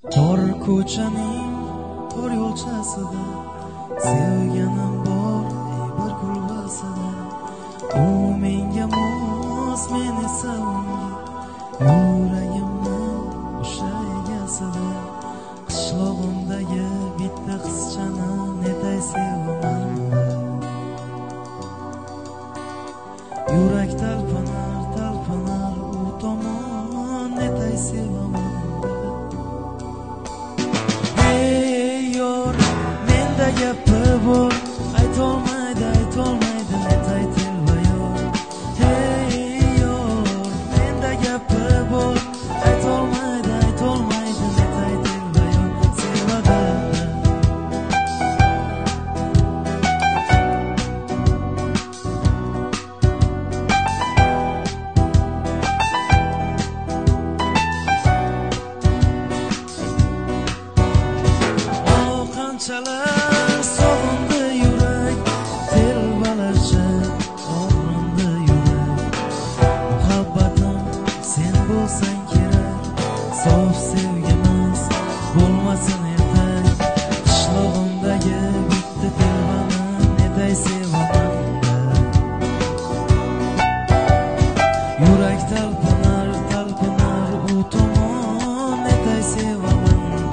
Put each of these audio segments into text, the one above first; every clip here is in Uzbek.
Tor ko'chaning tor yo'lchasida sevganim bor bir kulbasida. U menga mos, men esa unga, yuragimning o'sha egasida. Qishlog'imdagi bitta qizchani netay sevaman. Yurak talpinar, talpinar u tomon netay sevaman. Gapi bor, aytolmaydi netay telba yor. Hey yor, menda gapi bor, aytolmaydi netay telba yor. Sevada o qanchalar sof sevgimiz bo'lmasin ertak. Qishlog'imdagi bitta telbani netay sevaman. Yurak talpinar, talpinar u tomon netay sevaman.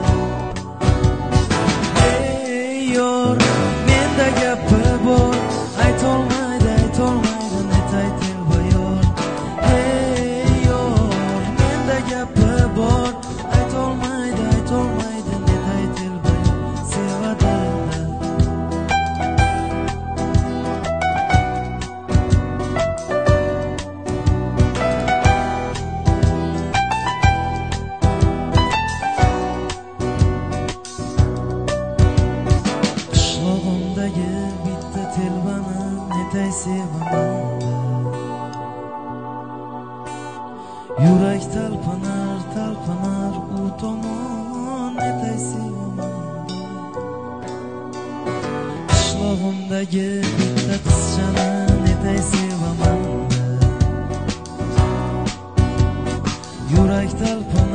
Hey yor, menda gapi bor, aytolmaydi netay telba yor. Hey yor, menda gapi bor, aytolmaydi netay telba yor. Sevada qishlog'imdagi bitta telbani netay sevaman. Yurak talpinar, talpinar u tomon netay sevaman. Qishlog'imdagi bitta qizchani netay sevaman. Yurak talpinar